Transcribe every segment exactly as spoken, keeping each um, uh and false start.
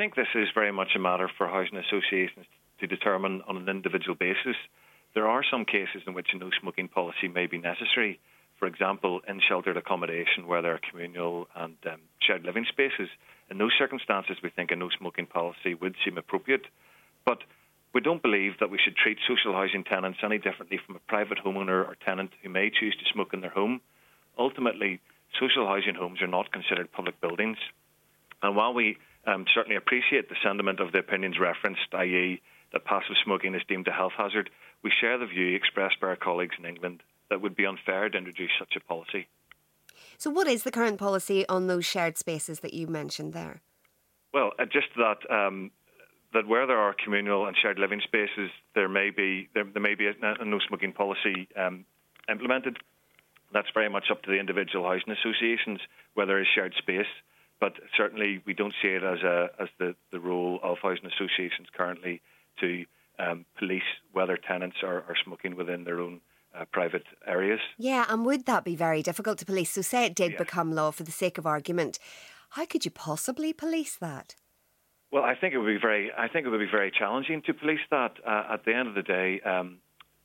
think this is very much a matter for housing associations to determine on an individual basis. There are some cases in which a no-smoking policy may be necessary. For example, in sheltered accommodation where there are communal and um, shared living spaces. In those circumstances, we think a no-smoking policy would seem appropriate. But we don't believe that we should treat social housing tenants any differently from a private homeowner or tenant who may choose to smoke in their home. Ultimately, social housing homes are not considered public buildings. And while we um, certainly appreciate the sentiment of the opinions referenced, that is that passive smoking is deemed a health hazard, we share the view expressed by our colleagues in England that it would be unfair to introduce such a policy. So what is the current policy on those shared spaces that you mentioned there? Well, uh, just that um, that where there are communal and shared living spaces, there may be there, there may be a, a no smoking policy um, implemented. That's very much up to the individual housing associations where there is shared space. But certainly, we don't see it as a as the, the role of housing associations currently to um, police whether tenants are, are smoking within their own uh, private areas. Yeah, and would that be very difficult to police? So say it did Yes. become law for the sake of argument. How could you possibly police that? Well, I think it would be very I think it would be very challenging to police that. Uh, at the end of the day, um,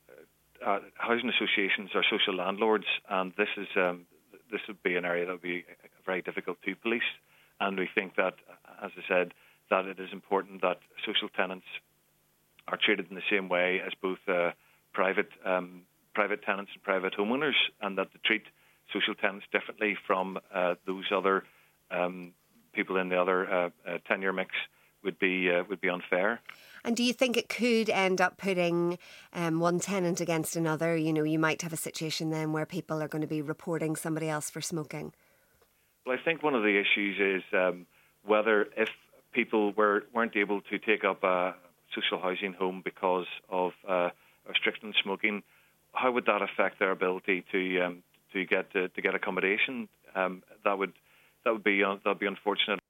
uh, housing associations are social landlords, and this is um, this would be an area that would be very difficult to police. And we think that, as I said, that it is important that social tenants are treated in the same way as both uh, private um, private tenants and private homeowners, and that they treat social tenants differently from uh, those other um, people in the other uh, uh, tenure mix would be uh, would be unfair. And do you think it could end up putting um, one tenant against another? You know, you might have a situation then where people are going to be reporting somebody else for smoking. Well, I think one of the issues is um, whether if people were, weren't able to take up a social housing home because of uh, restriction on smoking, how would that affect their ability to um, to get to, to get accommodation? Um, that would that would be uh, that would be unfortunate.